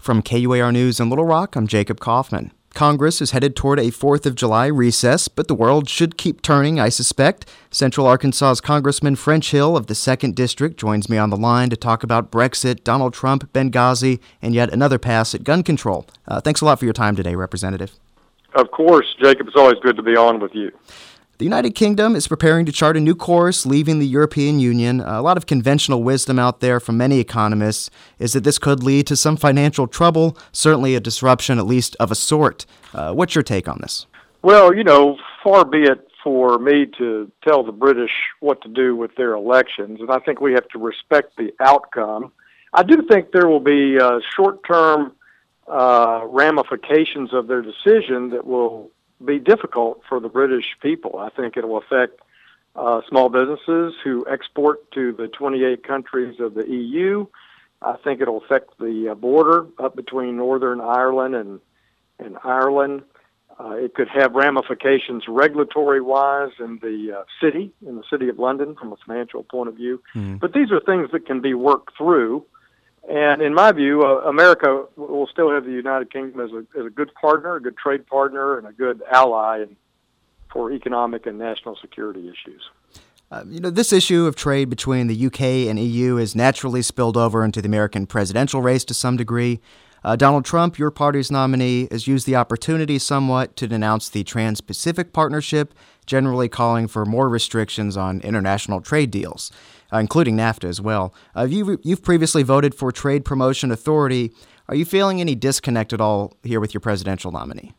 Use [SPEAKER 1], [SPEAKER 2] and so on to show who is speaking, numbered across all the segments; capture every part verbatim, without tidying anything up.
[SPEAKER 1] From K U A R News in Little Rock, I'm Jacob Kaufman. Congress is headed toward a fourth of July recess, but the world should keep turning, I suspect. Central Arkansas's Congressman French Hill of the second District joins me on the line to talk about Brexit, Donald Trump, Benghazi, and yet another pass at gun control. Uh, thanks a lot for your time today, Representative.
[SPEAKER 2] Of course, Jacob. It's always good to be on with you.
[SPEAKER 1] The United Kingdom is preparing to chart a new course, leaving the European Union. A lot of conventional wisdom out there from many economists is that this could lead to some financial trouble, certainly a disruption, at least of a sort. Uh, what's your take on this?
[SPEAKER 2] Well, you know, far be it for me to tell the British what to do with their elections, and I think we have to respect the outcome. I do think there will be uh, short-term uh, ramifications of their decision that will be difficult for the British people. I think it will affect uh, small businesses who export to the twenty-eight countries of the E U. I think it will affect the uh, border up between Northern Ireland and, and Ireland. Uh, it could have ramifications regulatory-wise in the uh, city, in the city of London from a financial point of view. Mm-hmm. But these are things that can be worked through. And in my view, uh, America will still have the United Kingdom as a, as a good partner, a good trade partner, and a good ally in, for economic and national security issues.
[SPEAKER 1] Uh, you know, this issue of trade between the U K and E U is naturally spilled over into the American presidential race to some degree. Uh, Donald Trump, your party's nominee, has used the opportunity somewhat to denounce the Trans-Pacific Partnership, generally calling for more restrictions on international trade deals, uh, including NAFTA as well. Uh, you, you've previously voted for Trade Promotion Authority. Are you feeling any disconnect at all here with your presidential nominee?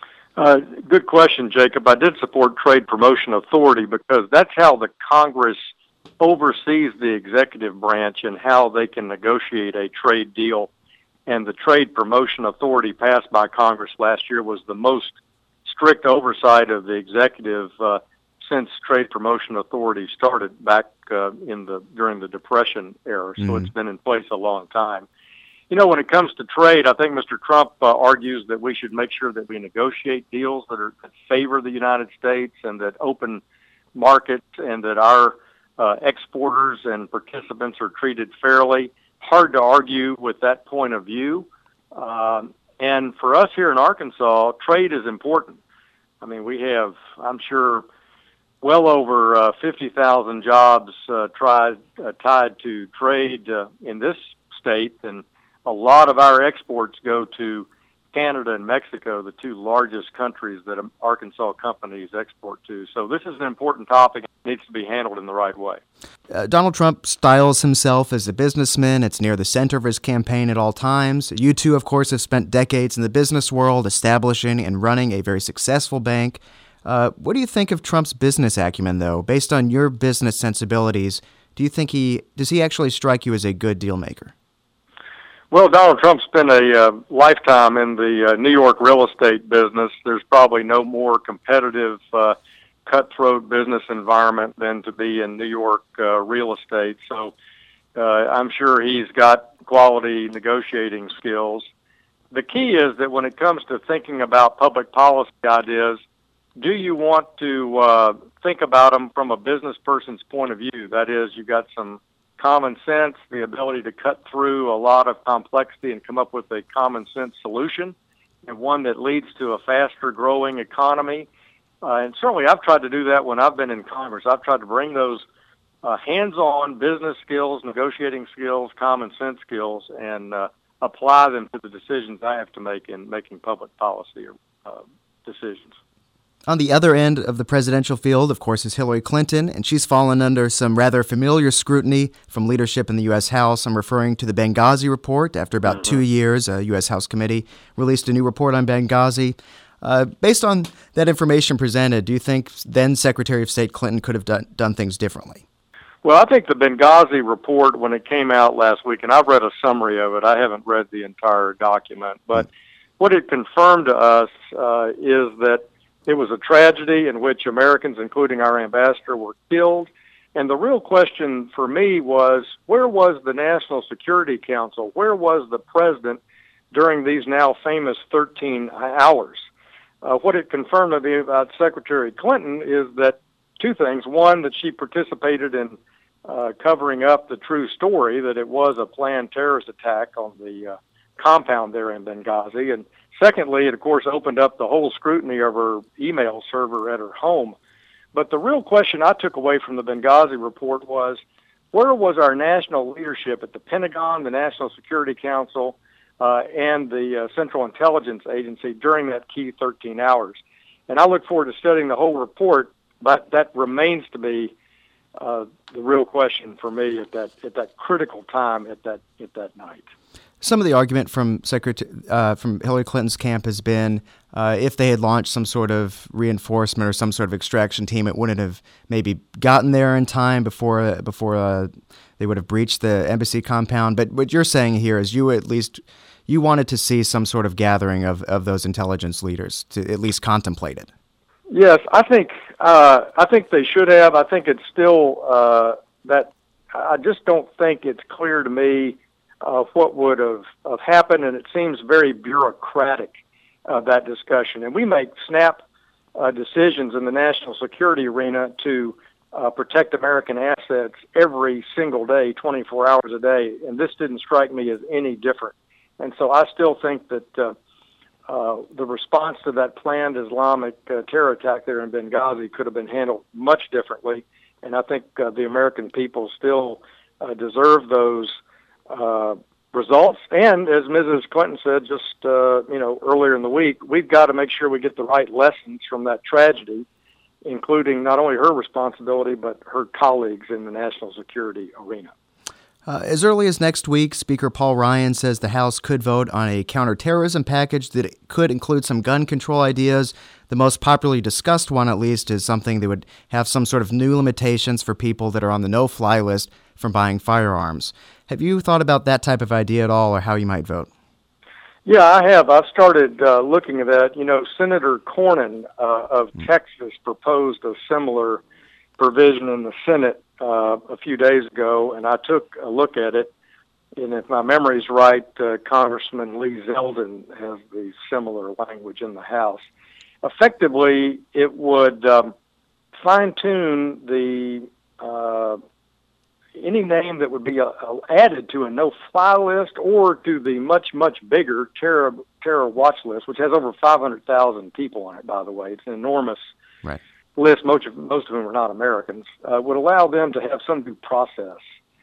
[SPEAKER 2] Uh, good question, Jacob. I did support Trade Promotion Authority because that's how the Congress oversees the executive branch and how they can negotiate a trade deal. And the Trade Promotion Authority passed by Congress last year was the most strict oversight of the executive uh, since Trade Promotion Authority started back uh, in the during the Depression era. So mm-hmm. It's been in place a long time. You know, when it comes to trade, I think Mister Trump uh, argues that we should make sure that we negotiate deals that are that favor the United States and that open markets and that our uh, exporters and participants are treated fairly. Hard to argue with that point of view. Um, and for us here in Arkansas, trade is important. I mean, we have, I'm sure, well over uh, fifty thousand jobs uh, tried, uh, tied to trade uh, in this state, and a lot of our exports go to Canada and Mexico, the two largest countries that Arkansas companies export to. So this is an important topic. It needs to be handled in the right way.
[SPEAKER 1] Uh, Donald Trump styles himself as a businessman. It's near the center of his campaign at all times. You two, of course, have spent decades in the business world establishing and running a very successful bank. Uh, what do you think of Trump's business acumen, though? Based on your business sensibilities, do you think he does he actually strike you as a good deal maker?
[SPEAKER 2] Well, Donald Trump spent a uh, lifetime in the uh, New York real estate business. There's probably no more competitive, uh, cutthroat business environment than to be in New York uh, real estate. So uh, I'm sure he's got quality negotiating skills. The key is that when it comes to thinking about public policy ideas, do you want to uh, think about them from a business person's point of view? That is, you've got some common sense, the ability to cut through a lot of complexity and come up with a common sense solution, and one that leads to a faster growing economy. Uh, and certainly I've tried to do that when I've been in Congress. I've tried to bring those uh, hands-on business skills, negotiating skills, common sense skills, and uh, apply them to the decisions I have to make in making public policy uh, decisions.
[SPEAKER 1] On the other end of the presidential field, of course, is Hillary Clinton, and she's fallen under some rather familiar scrutiny from leadership in the U S House. I'm referring to the Benghazi report. After about mm-hmm. two years, a U S House committee released a new report on Benghazi. Uh, based on that information presented, do you think then Secretary of State Clinton could have done, done things differently?
[SPEAKER 2] Well, I think the Benghazi report, when it came out last week, and I've read a summary of it, I haven't read the entire document, but mm-hmm. what it confirmed to us uh, is that it was a tragedy in which Americans, including our ambassador, were killed. And the real question for me was, where was the National Security Council? Where was the president during these now famous thirteen hours? Uh, what it confirmed to me about Secretary Clinton is that two things. One, that she participated in uh, covering up the true story, that it was a planned terrorist attack on the uh, compound there in Benghazi. And secondly, it, of course, opened up the whole scrutiny of her email server at her home. But the real question I took away from the Benghazi report was, where was our national leadership at the Pentagon, the National Security Council, uh, and the uh, Central Intelligence Agency during that key thirteen hours? And I look forward to studying the whole report, but that remains to be uh, the real question for me at that at that critical time at that at that night.
[SPEAKER 1] Some of the argument from Secretary uh, from Hillary Clinton's camp has been uh, if they had launched some sort of reinforcement or some sort of extraction team, it wouldn't have maybe gotten there in time before uh, before uh, they would have breached the embassy compound. But what you're saying here is you at least you wanted to see some sort of gathering of, of those intelligence leaders to at least contemplate it.
[SPEAKER 2] Yes, I think uh, I think they should have. I think it's still uh, that I just don't think it's clear to me Uh, what would have, have happened, and it seems very bureaucratic, uh, that discussion. And we make snap uh, decisions in the national security arena to uh, protect American assets every single day, twenty-four hours a day, and this didn't strike me as any different. And so I still think that uh, uh, the response to that planned Islamic uh, terror attack there in Benghazi could have been handled much differently, and I think uh, the American people still uh, deserve those Uh, results. And as Missus Clinton said just uh, you know earlier in the week, we've got to make sure we get the right lessons from that tragedy, including not only her responsibility but her colleagues in the national security arena.
[SPEAKER 1] Uh, as early as next week, Speaker Paul Ryan says the House could vote on a counterterrorism package that could include some gun control ideas. The most popularly discussed one, at least, is something that would have some sort of new limitations for people that are on the no-fly list from buying firearms. Have you thought about that type of idea at all, or how you might vote?
[SPEAKER 2] Yeah, I have. I've started uh, looking at that. You know, Senator Cornyn uh, of mm. Texas proposed a similar provision in the Senate uh, a few days ago, and I took a look at it. And if my memory's right, uh, Congressman Lee Zeldin has the similar language in the House. Effectively, it would um, fine-tune the uh, any name that would be uh, added to a no-fly list or to the much, much bigger terror terror watch list, which has over five hundred thousand people on it, by the way. It's an enormous
[SPEAKER 1] right.
[SPEAKER 2] list, most of, most of whom are not Americans, uh, would allow them to have some due process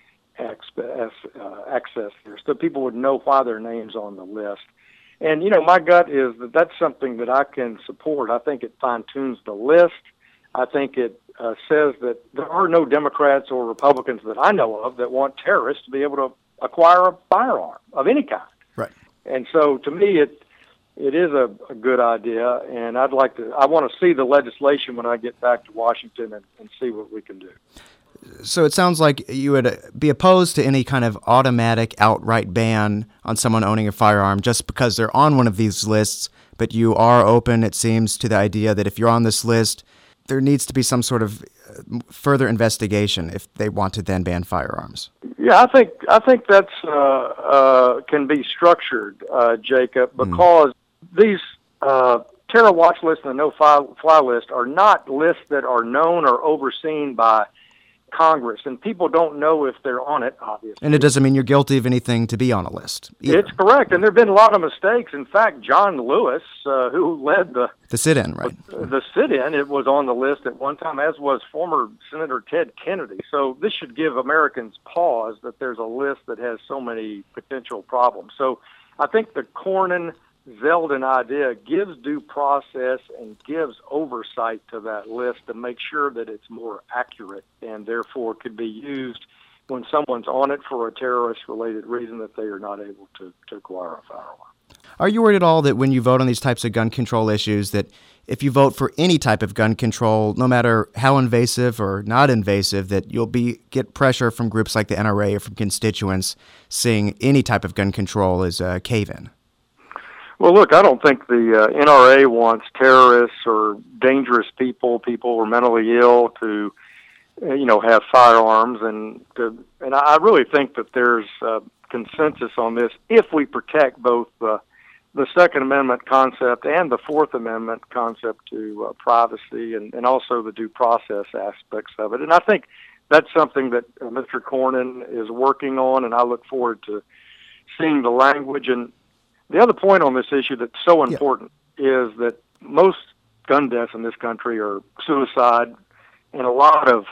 [SPEAKER 2] access, uh, access here, so people would know why their name's on the list. And, you know, my gut is that that's something that I can support. I think it fine-tunes the list. I think it uh, says that there are no Democrats or Republicans that I know of that want terrorists to be able to acquire a firearm of any kind.
[SPEAKER 1] Right.
[SPEAKER 2] And so, to me, it it is a, a good idea, and I'd like to. I want to see the legislation when I get back to Washington and, and see what we can do.
[SPEAKER 1] So it sounds like you would be opposed to any kind of automatic outright ban on someone owning a firearm just because they're on one of these lists, but you are open, it seems, to the idea that if you're on this list, there needs to be some sort of further investigation if they want to then ban firearms. Yeah,
[SPEAKER 2] I think I think that's uh, uh, can be structured, uh, Jacob, because mm. these uh, terror watch lists and the no-fly list are not lists that are known or overseen by Congress, and people don't know if they're on it, obviously.
[SPEAKER 1] And it doesn't mean you're guilty of anything to be on a list either.
[SPEAKER 2] It's correct, and there have been a lot of mistakes. In fact, John Lewis, uh, who led the
[SPEAKER 1] the sit-in, right?
[SPEAKER 2] The, the sit-in, it was on the list at one time, as was former Senator Ted Kennedy. So this should give Americans pause that there's a list that has so many potential problems. So I think the Cornyn Zeldin idea gives due process and gives oversight to that list to make sure that it's more accurate and therefore could be used when someone's on it for a terrorist-related reason that they are not able to, to acquire a firearm.
[SPEAKER 1] Are you worried at all that when you vote on these types of gun control issues that if you vote for any type of gun control, no matter how invasive or not invasive, that you'll be get pressure from groups like the N R A or from constituents seeing any type of gun control as a cave-in?
[SPEAKER 2] Well, look, I don't think the uh, N R A wants terrorists or dangerous people, people who are mentally ill, to, uh, you know, have firearms. And to, and I really think that there's uh, consensus on this if we protect both uh, the Second Amendment concept and the Fourth Amendment concept to uh, privacy and, and also the due process aspects of it. And I think that's something that uh, Mister Cornyn is working on, and I look forward to seeing the language. And The other point on this issue that's so
[SPEAKER 1] Yeah.
[SPEAKER 2] important is that most gun deaths in this country are suicide, and a lot of,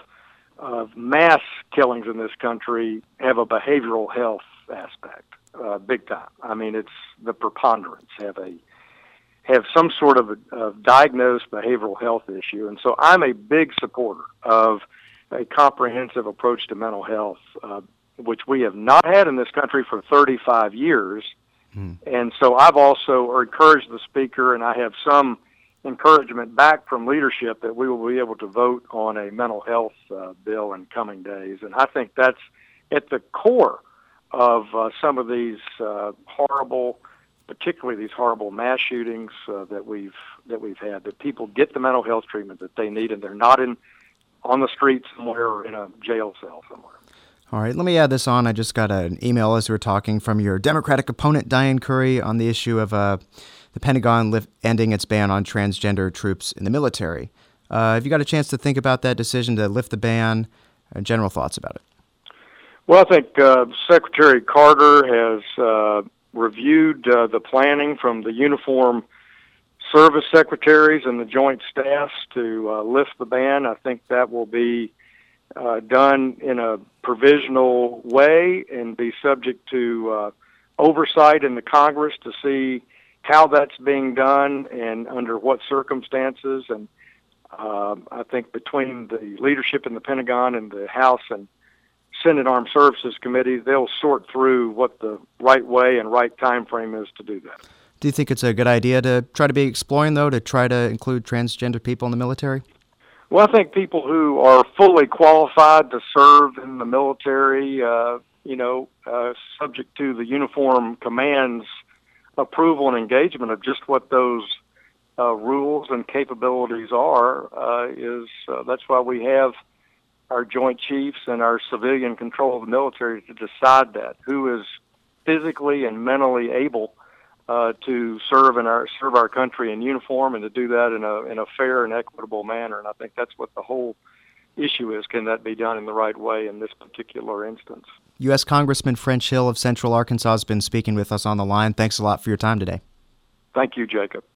[SPEAKER 2] of mass killings in this country have a behavioral health aspect, uh, big time. I mean, it's the preponderance have a have some sort of, a, of diagnosed behavioral health issue, and so I'm a big supporter of a comprehensive approach to mental health, uh, which we have not had in this country for thirty-five years. Mm. And so I've also encouraged the speaker, and I have some encouragement back from leadership that we will be able to vote on a mental health uh, bill in coming days. And I think that's at the core of uh, some of these uh, horrible, particularly these horrible mass shootings uh, that we've that we've had. That people get the mental health treatment that they need, and they're not in on the street somewhere or in a jail cell somewhere.
[SPEAKER 1] All right, let me add this on. I just got an email as we were talking from your Democratic opponent, Diane Curry, on the issue of uh, the Pentagon lift, ending its ban on transgender troops in the military. Uh, have you got a chance to think about that decision to lift the ban? Uh, general thoughts about it?
[SPEAKER 2] Well, I think uh, Secretary Carter has uh, reviewed uh, the planning from the uniform service secretaries and the joint staffs to uh, lift the ban. I think that will be uh, done in a provisional way and be subject to uh, oversight in the Congress to see how that's being done and under what circumstances. And uh, I think between the leadership in the Pentagon and the House and Senate Armed Services Committee, they'll sort through what the right way and right time frame is to do that.
[SPEAKER 1] Do you think it's a good idea to try to be exploring, though, to try to include transgender people in the military?
[SPEAKER 2] Well, I think people who are fully qualified to serve in the military, uh, you know, uh, subject to the Uniform Command's approval and engagement of just what those uh, rules and capabilities are, uh, is uh, that's why we have our Joint Chiefs and our civilian control of the military to decide that, who is physically and mentally able Uh, to serve in our serve our country in uniform, and to do that in a in a fair and equitable manner. And I think that's what the whole issue is. Can that be done in the right way in this particular instance?
[SPEAKER 1] U S Congressman French Hill of Central Arkansas has been speaking with us on the line. Thanks a lot for your time today.
[SPEAKER 2] Thank you, Jacob.